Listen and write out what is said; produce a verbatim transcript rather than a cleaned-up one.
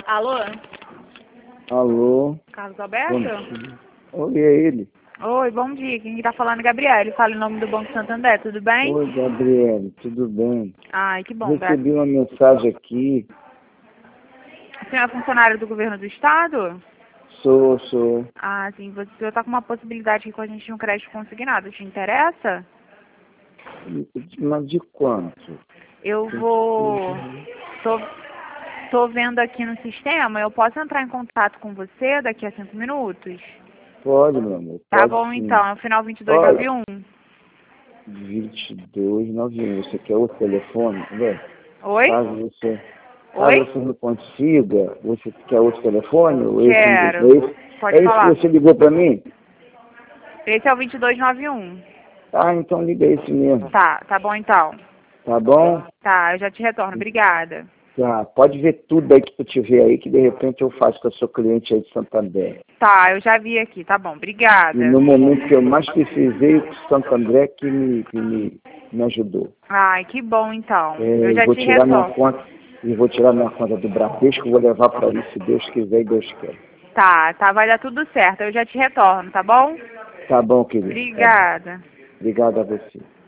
Alô? Alô? Carlos Bom Alberto? dia. Oi, é ele. Oi, bom dia. Quem tá falando é Gabriele. Fala em nome do Banco Santander, tudo bem? Oi, Gabriele, tudo bem? Ai, que bom, Gabi. Recebi uma mensagem aqui. Você é funcionário do governo do estado? Sou, sou. Ah, sim. Você tá com uma possibilidade aqui com a gente de um crédito consignado. Te interessa? Mas de quanto? Eu vou... Tô, tô vendo aqui no sistema. Eu posso entrar em contato com você daqui a cinco minutos? Pode, meu amor, Tá pode bom, sim. então. É o final vinte e dois Olha, noventa e um. vinte e dois noventa e um. Você quer outro telefone? Velho, Oi? caso você, caso Oi? você não consiga, você quer outro telefone? Ou esse, Quero. é esse, Pode é esse falar. que você ligou pra mim? Esse é o vinte e dois noventa e um. Ah, então liga esse mesmo. Tá, tá bom então. Tá bom? Tá, eu já te retorno. Obrigada. Tá, pode ver tudo aí que tu tiver aí, que de repente eu faço com a sua cliente aí de Santander. Tá, eu já vi aqui, tá bom. E Obrigada. no momento que eu mais precisei, o Santo André que me, que me, me ajudou. Ai, que bom então. É, Eu e já vou te tirar minha retorno. conta, e vou tirar minha conta do Bradesco, vou levar para ali, se Deus quiser e Deus quer. Tá, tá, vai dar tudo certo. Eu já te retorno, tá bom? Tá bom, querido. Tá bom. Obrigada. Obrigado a você.